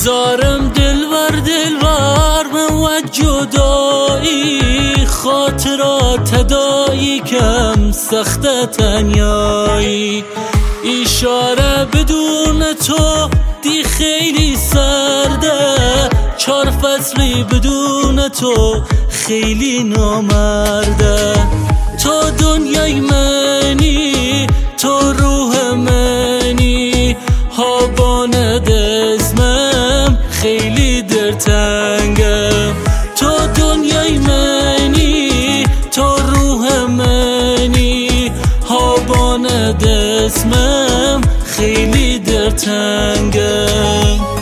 زارم دلبر من و جدایی، خاطرات دایی کم سخت تنیایی. اشاره بدون تو دی خیلی سرده، 4 فصلی بدون تو خیلی نامرده. تو دنیای منی، تو روح منی، هابان دزمم خیلی درتنگم. تو دنیای منی، تو روح منی، هابان دزمم خیلی درتنگم.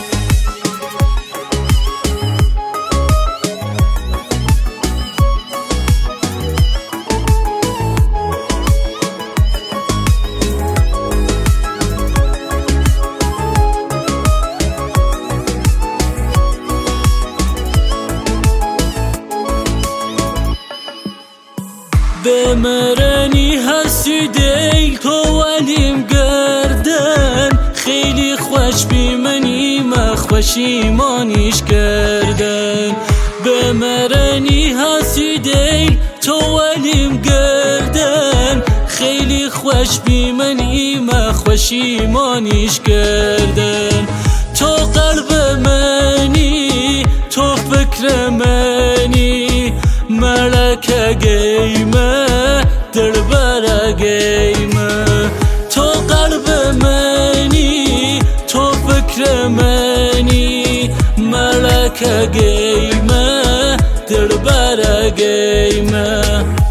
بمرنی هستی دیل تو ولیم گردن، خیلی خوش بیمنی مخوشی مانیش کردن. بمرنی هستی دیل تو ولیم گردن، خیلی خوش بیمنی مخوشی مانیش کردن. تو قلب منی، تو فکر منی، ملکه گیمه دلبر گیمه. تو قلب منی، تو فکر منی، ملکه گیمه دلبر گیمه.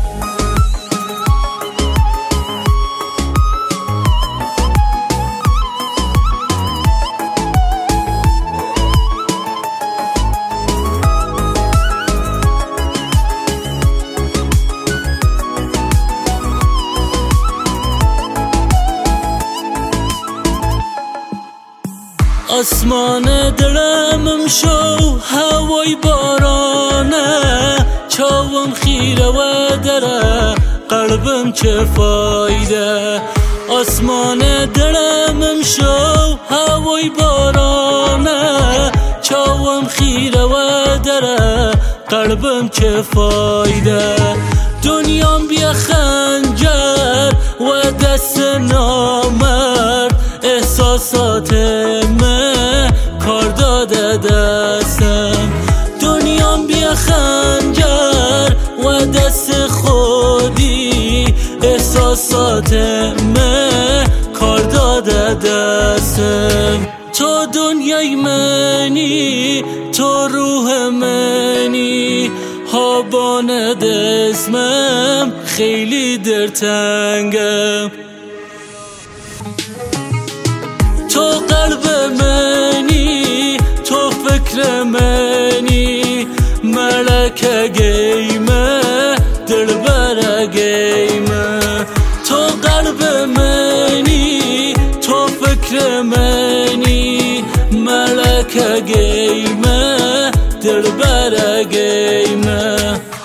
آسمان دلمم شو هوای بارانه، چاوم خیره و دره قلبم چه فایده. آسمان دلمم شو هوای بارانه، چاوم خیره و دره قلبم چه فایده. دنیام بیا خنجر و دست نامرد، احساسات من کار داده دستم. دنیام بیا خنجر و دست خودی، احساسات من کار داده دستم. تو دنیای منی، تو روح منی، هابان دزمم خیلی درتنگم. تو قلب منی، تو فکر منی، ملکه گیمه دلبر گیمه. تو قلب منی، تو فکر منی، ملکه گیمه دلبر گیمه.